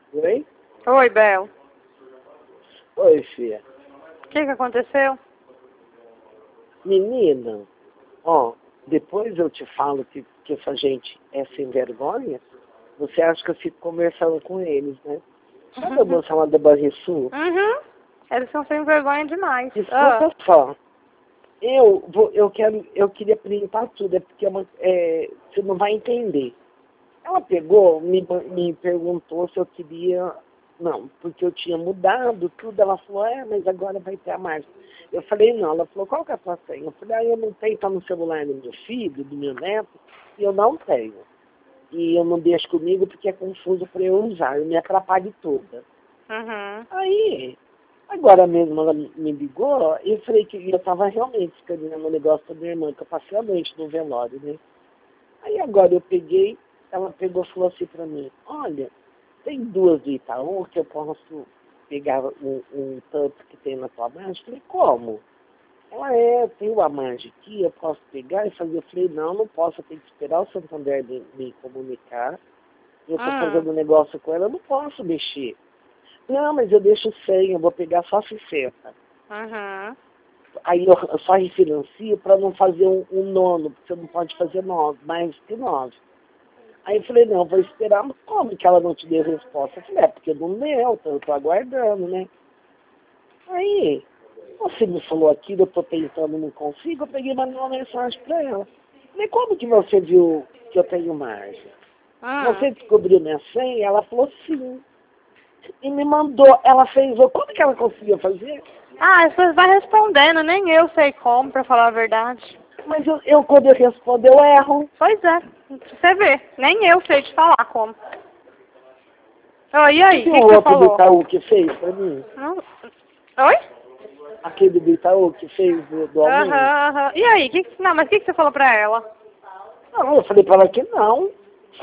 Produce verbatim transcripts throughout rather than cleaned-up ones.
Oi? Oi, Bel. Oi, filha. O que que aconteceu? Menina, ó, depois eu te falo que, que essa gente é sem vergonha, você acha que eu fico conversando com eles, né? Sabe a moça lá da Barrisul? Uhum. Eles são sem vergonha demais. Escuta Ah. só. Eu, vou, eu, quero, eu queria printar tudo, é porque é uma, é, você não vai entender. Ela pegou, me, me perguntou se eu queria... Não, porque eu tinha mudado tudo. Ela falou, é, mas agora vai ter a margem. Eu falei, não. Ela falou, qual que é a tua senha? Eu falei, ah, eu não tenho, tá no celular do meu filho, do meu neto, e eu não tenho. E eu não deixo comigo porque é confuso para eu usar, eu me atrapalho toda. Uhum. Aí, agora mesmo ela me ligou, e eu falei que eu estava realmente escrevendo um negócio da minha irmã, que eu passei a noite no velório, né? Aí agora eu peguei, ela pegou e falou assim para mim, olha, tem duas do Itaú que eu posso pegar um, um tanto que tem na tua margem? Eu falei, como? Ela é, tem uma margem aqui, eu posso pegar e fazer. Eu falei, não, não posso, eu tenho que esperar o Santander me, me comunicar. Eu estou Hum. fazendo um negócio com ela, eu não posso mexer. Não, mas eu deixo cem, eu vou pegar só sessenta. Uhum. Aí eu eu só refinancio para não fazer um, um nono, porque você não pode fazer nove, mais que nove. Aí eu falei, não, vou esperar, mas como que ela não te deu resposta? Eu falei, é porque não deu, então eu estou aguardando, né? Aí, você me falou aquilo, eu estou tentando, não consigo, eu peguei e mandei uma mensagem para ela. Falei, como que você viu que eu tenho margem? Hum. Você descobriu minha senha? Ela falou, sim. E me mandou, ela fez, como que ela conseguiu fazer? Ah, você vai respondendo, nem eu sei como, pra falar a verdade. Mas eu, eu quando eu respondo, eu erro. Pois é, você vê, nem eu sei te falar como. Oh, e Você aí, o viu que, que o você outro do falou? Itaú que fez para mim? Não. Oi? Aquele do Itaú que fez do, do Aham, aumento? aham. E aí, que que... não, mas o que, que você falou pra ela? Não, eu falei para ela que não.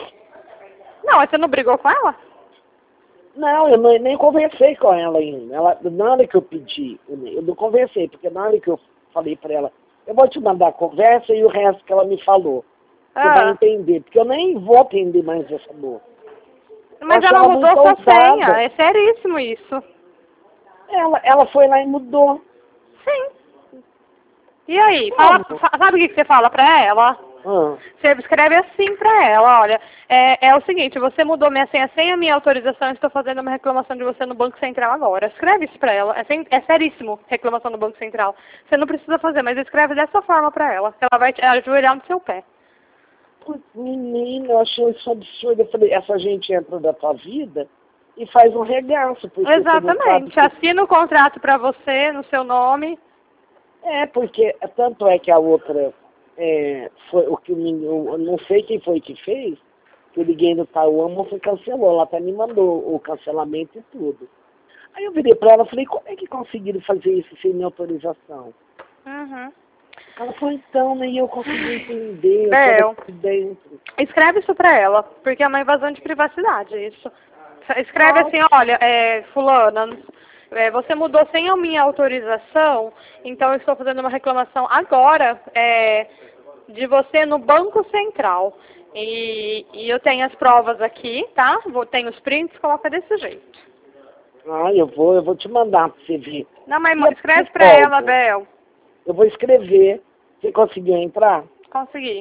Não, mas você não brigou com ela? Não, eu não, nem conversei com ela ainda. Ela, na hora que eu pedi, eu não conversei, porque na hora que eu falei para ela, eu vou te mandar a conversa e o resto que ela me falou. Você vai Ah. entender, porque eu nem vou atender mais essa moça. Eu Mas achei ela ela mudou muito sua senha, ousada. é seríssimo isso. Ela, ela foi lá e mudou. Sim. E aí, fala, Como? fa- sabe o que, que você fala pra ela? Ah, Você escreve assim pra ela, olha, é, é o seguinte, você mudou minha senha sem a minha autorização, estou fazendo uma reclamação de você no Banco Central agora. Escreve isso pra ela, é, sem, é seríssimo, reclamação no Banco Central. Você não precisa fazer, mas escreve dessa forma pra ela, que ela vai te ajoelhar no seu pé. putz, menina, eu achei isso absurdo. Eu falei, essa gente entra da tua vida e faz um regaço, porque você não sabe Exatamente, que... assina o contrato pra você, no seu nome. É, porque tanto é que a outra, é, foi o que o menino, eu não sei quem foi que fez, que eu liguei no Itaú, a moça cancelou, ela até me mandou o cancelamento e tudo. Aí eu virei pra ela e falei, como é que conseguiram fazer isso sem minha autorização? Uhum. Ela falou, então, nem eu consegui entender, eu tô Bel, daqui dentro. escreve isso pra ela, porque é uma invasão de privacidade, isso. Escreve Não, assim, olha, é, fulana, é, você mudou sem a minha autorização, então eu estou fazendo uma reclamação agora é, de você no Banco Central. E, e eu tenho as provas aqui, tá? Vou, tenho os prints, coloca desse jeito. ah, eu vou, eu vou te mandar pra você ver. Não, mas E a escreve pra ela, psicóloga? Bel. Eu vou escrever. Você conseguiu entrar? Consegui.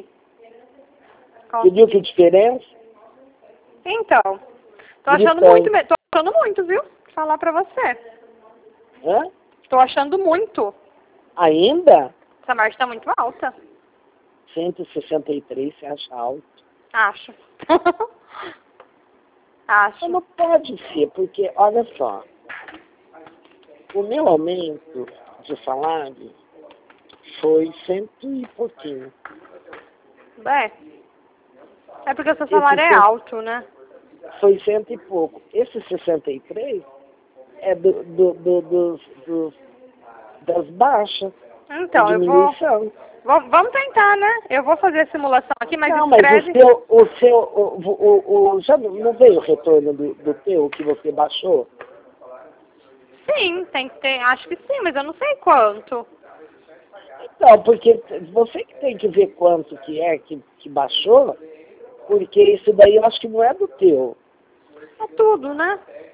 Você viu que Consegui. diferença? Então, tô achando muito, Gritando. me- tô achando muito, viu? Vou falar pra você. Hã? Tô achando muito. Ainda? Essa margem tá muito alta. cento e sessenta e três, você acha alto? Acho. Mas Acho. não pode ser, porque, olha só, o meu aumento de salário foi cento e pouquinho. É. É porque o seu Esse salário é ce- alto, né? foi cento e pouco. Esse sessenta e três é do, do, do, dos, dos, das baixas, da Então, eu vou... diminuição. Vamos vamos tentar, né? Eu vou fazer a simulação aqui, mas Não, mas o escreve... seu, o seu, o, o, o, já não veio o retorno do, do teu que você baixou? Sim, tem que ter... Acho que sim, mas eu não sei quanto. Então, porque você que tem que ver quanto que é que, que baixou, porque isso daí eu acho que não é do teu. É tudo, né?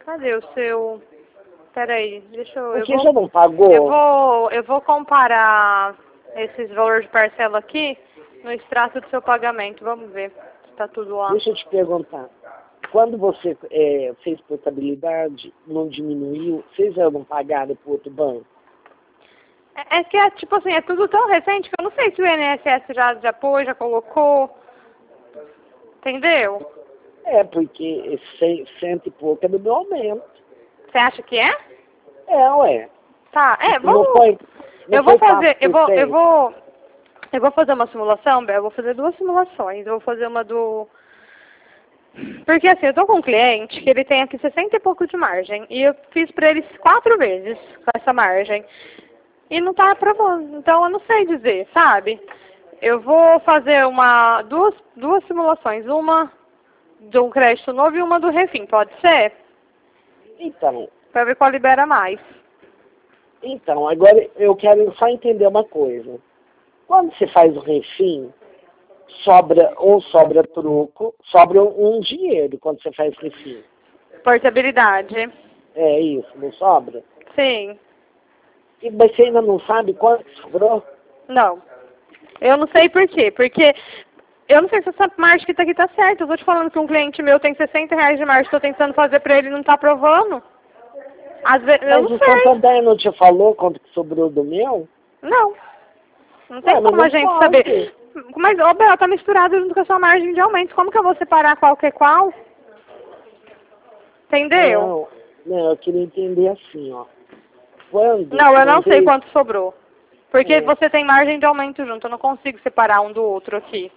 Cadê o seu... Peraí, deixa eu... Por eu que vou, já não pagou? eu vou, eu vou comparar esses valores de parcela aqui no extrato do seu pagamento. Vamos ver se tá tudo lá. Deixa eu te perguntar. Quando você é, fez portabilidade, não diminuiu, vocês já não pagaram para outro banco? É, é que é tipo assim, é tudo tão recente que eu não sei se o I N S S já, já pôs, já colocou. Entendeu? É, porque esse cento e pouco é do meu aumento. Você acha que é? É, ué. Tá, é, Não vamos... foi, não eu vou foi fazer, eu vou, quatro por cento. eu vou... Eu vou fazer uma simulação, Bel, eu vou fazer duas simulações. Eu vou fazer uma do... Porque assim, eu tô com um cliente que ele tem aqui sessenta e pouco de margem. E eu fiz pra ele quatro vezes com essa margem. E não tá aprovando. Então eu não sei dizer, sabe? Eu vou fazer uma, duas, duas simulações. Uma de um crédito novo e uma do refim, pode ser? Então, Pra ver qual libera mais. então, agora eu quero só entender uma coisa. Quando você faz o refim, sobra ou sobra troco, sobra um dinheiro quando você faz refim. Portabilidade. É isso, não sobra? Sim. E, mas você ainda não sabe quanto que sobrou? Não. Eu não sei por quê. Porque eu não sei se essa margem que tá aqui tá certa. Eu tô te falando que um cliente meu tem sessenta reais de margem, tô tentando fazer pra ele e não tá aprovando. Às vezes, eu Mas não o sei. Santander não te falou quanto que sobrou do meu? Não. Não tem Ué, mas como a não gente pode. saber. Mas, ô, Bel, tá misturado junto com a sua margem de aumento. Como que eu vou separar qual que é qual? Entendeu? Não, não, eu queria entender assim, ó. Quando Não, eu uma não sei vez, quanto sobrou. Porque é, você tem margem de aumento junto. Eu não consigo separar um do outro aqui.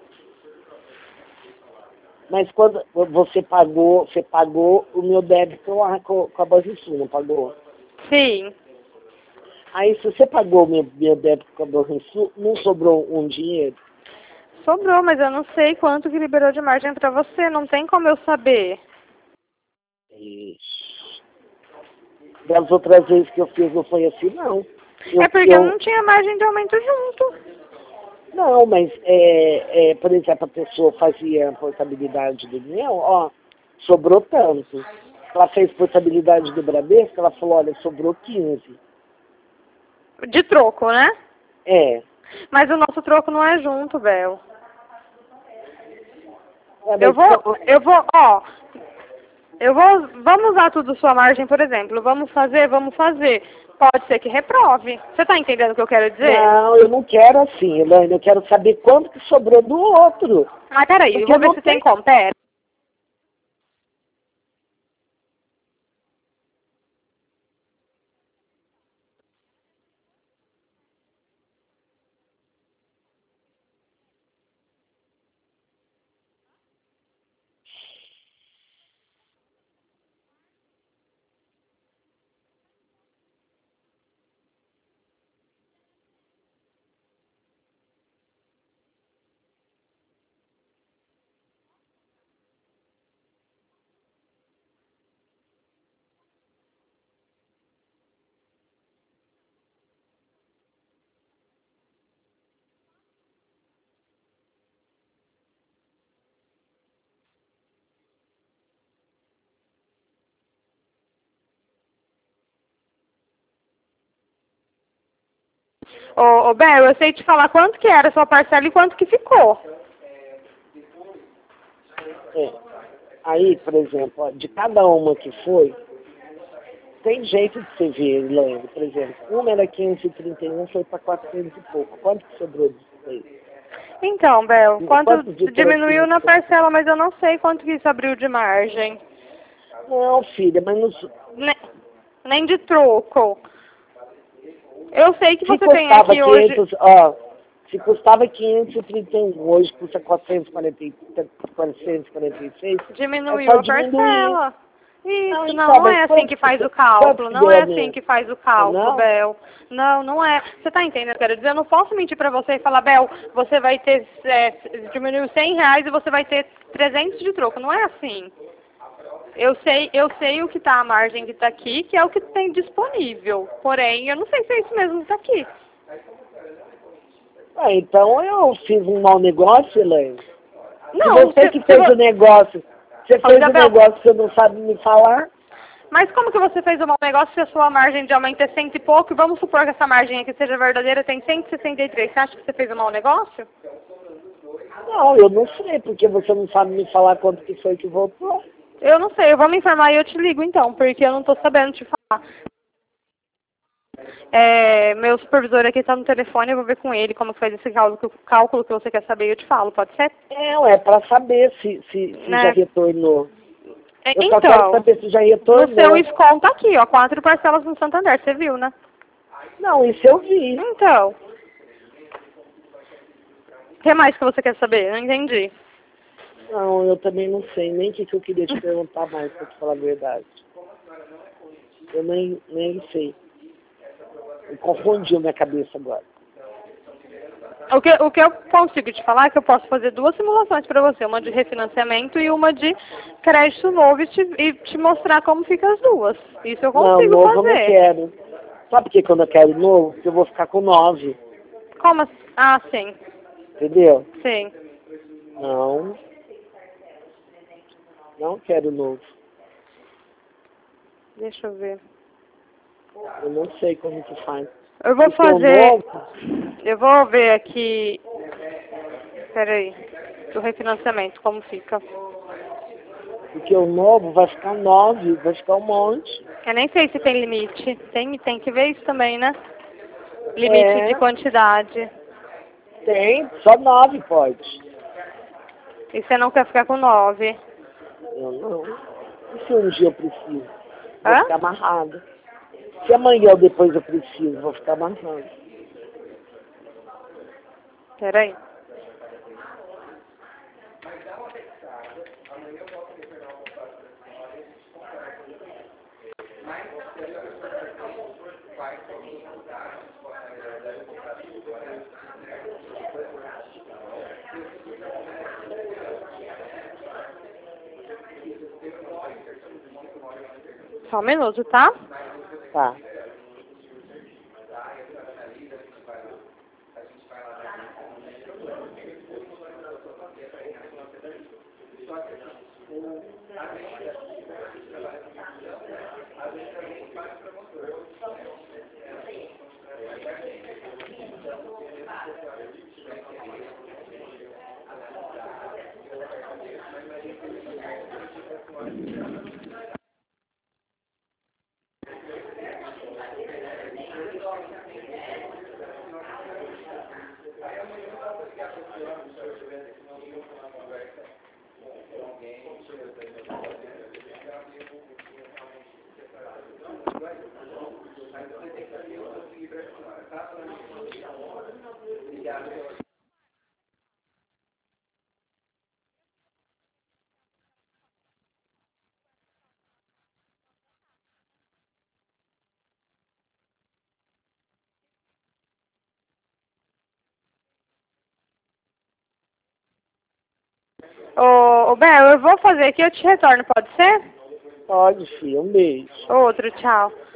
mas quando você pagou, você pagou o meu débito lá com, com a Banrisul, não pagou? Sim. Aí se você pagou o meu, meu débito com a Banrisul, não sobrou um dinheiro? Sobrou, mas eu não sei quanto que liberou de margem pra você. Não tem como eu saber. Ixi. Das outras vezes que eu fiz não foi assim, não. Eu, É porque eu eu, não tinha margem de aumento junto. não, mas, é, é, por exemplo, a pessoa fazia a portabilidade do meu, ó, sobrou tanto. Ela fez portabilidade do Bradesco, ela falou, olha, sobrou quinze. De troco, né? É. Mas o nosso troco não é junto, Bel. É, Eu mas vou, co- eu vou, ó, eu vou, vamos usar tudo sua margem, por exemplo. Vamos fazer, vamos fazer. Pode ser que reprove. Você tá entendendo o que eu quero dizer? não, eu não quero assim, Elaine, eu quero saber quanto que sobrou do outro. Mas peraí, eu Porque vou ver não se tem... tem como. Pera. Ô, ô, Bel, eu sei te falar quanto que era a sua parcela e quanto que ficou. É. Aí, por exemplo, ó, de cada uma que foi, tem jeito de você ver, Elaine, por exemplo, uma era quinhentos e trinta e um, foi para quatrocentos e pouco. Quanto que sobrou disso aí? Então, Bel, quanto Quanto de diminuiu na troquinho? parcela, mas eu não sei quanto que isso abriu de margem. Não, filha, mas não... Ne- Nem de troco. Eu sei que Se você tem custava aqui hoje... quinhentos, ó, se custava quinhentos e trinta e um, hoje custa quatrocentos e quarenta e seis, é Diminuiu só a diminuir. parcela. Isso, Não, não, então, não mas é assim quanto, que faz o quanto cálculo, que não deu é a assim menos? que faz o Ah, cálculo, não? Bel. Não, não é. Você tá entendendo o que eu quero dizer? Eu não posso mentir pra você e falar, Bel, você vai ter, é, diminuiu cem reais e você vai ter trezentos de troco. Não é assim. Eu sei, eu sei o que tá, a margem que tá aqui, que é o que tem disponível. Porém, eu não sei se é isso mesmo que tá aqui. Ah, então eu fiz um mau negócio, Elaine. Se Não, você se, que se, fez vo- o negócio, você Ô, fez o Isabel, negócio que você não sabe me falar, Mas como que você fez um mau negócio se a sua margem de aumento é cento e pouco? E vamos supor que essa margem aqui seja verdadeira, tem cento e sessenta e três. Você acha que você fez um mau negócio? Não, eu não sei, porque você não sabe me falar quanto que foi que voltou. Eu não sei, eu vou me informar e eu te ligo então, porque eu não estou sabendo te falar. É, meu supervisor aqui está no telefone, eu vou ver com ele como que faz esse cálculo, cálculo que você quer saber e eu te falo, pode ser? É, é para saber se, se, se Né? já retornou. É, Eu só quero então, saber se já no retornou. seu desconto aqui, ó, quatro parcelas no Santander, você viu, né? Não, isso eu vi. Então, o que mais que você quer saber? Não entendi. Não, eu também não sei nem o que, que eu queria te perguntar mais, pra te falar a verdade. Eu nem, nem sei. Me confundiu minha cabeça agora. O que, o que eu consigo te falar é que eu posso fazer duas simulações para você, uma de refinanciamento e uma de crédito novo e te, e te mostrar como fica as duas. Isso eu Não, consigo novo eu não fazer. quero. Sabe por que quando eu quero novo? Porque eu vou ficar com nove. Como assim? Ah, sim. Entendeu? Sim. Não. Não quero novo. Deixa eu ver. Eu não sei como que faz. Eu vou Porque o fazer... novo, Eu vou ver aqui... Peraí. O refinanciamento, como fica. porque o novo vai ficar nove, vai ficar um monte. Eu nem sei se tem limite. Tem, tem que ver isso também, né? Limite É, de quantidade. tem, só nove pode. E você não quer ficar com nove. Eu não. E se um dia eu preciso? Vou Hã? ficar amarrado. Se amanhã ou depois eu preciso, vou ficar amarrado. Peraí. Só um minuto, tá? Tá. Ô, ô Bel, eu vou fazer aqui, eu te retorno, pode ser? Pode, filho. Um beijo. Outro, tchau.